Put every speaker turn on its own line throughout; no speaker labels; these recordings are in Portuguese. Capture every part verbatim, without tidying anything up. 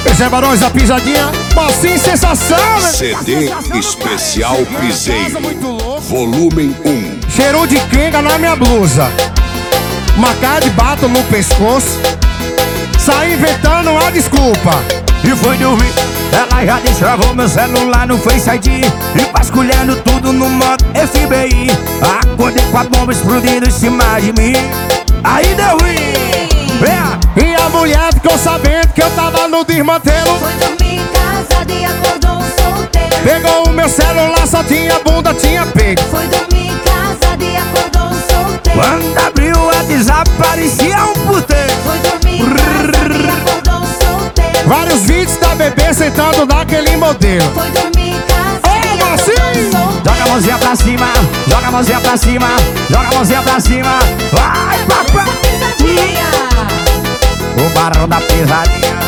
Esse é Barões da Pisadinha, Massinho Sensação, né?
C D especial Piseiro, volume um.
Cheiro de quenga na minha blusa, marcar de bato no pescoço, saí inventando uma desculpa.
E foi dormir, ela já destravou meu celular no Face I D e vasculhando tudo no modo F B I. Acordei com a bomba explodindo em cima de mim. Aí deu ruim.
E a mulher ficou sabendo que eu tava no desmantelo.
Foi dormir em casa e acordou solteiro.
Pegou o meu celular, só tinha bunda, tinha peito.
Foi dormir em casa e acordou solteiro.
Quando abriu o WhatsApp parecia um puteiro.
Foi dormir em casa e acordou solteiro.
Vários vídeos da bebê sentando naquele modelo.
Foi dormir em casa
Ô,
e acordou
Massinho!
solteiro.
Joga a mãozinha pra cima, joga a mãozinha pra cima, joga a mãozinha pra cima. Vai, papai!
Pisadinha.
O Barão da Pisadinha.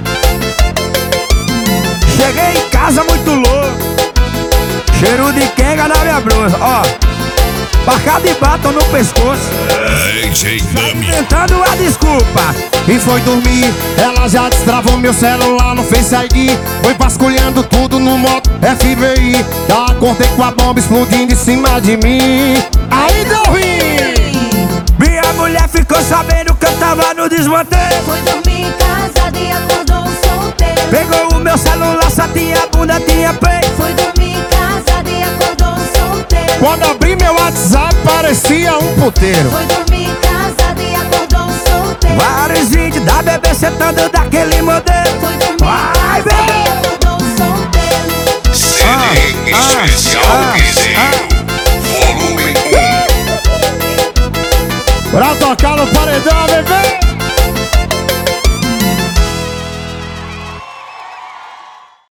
Cheguei em casa muito louco, cheiro de quenga na minha blusa, ó. Marcado de batom no pescoço,
D J Dami.
inventando a desculpa.
E foi dormir, ela já destravou meu celular no Face I D. Foi vasculhando tudo no modo F B I. Já acordei com a bomba explodindo em cima de mim. Aí deu ruim.
Minha mulher ficou sabendo que eu tava no desmantelo.
Foi dormir em casa e acordou solteiro.
Pegou o meu celular, só tinha bunda, tinha peito.
Foi dormir em casa e acordou solteiro.
Quando abri meu WhatsApp parecia um puteiro.
Foi dormir em casa e acordou solteiro.
Vários vídeos da bebê sentando daquele modelo.
Foi dormir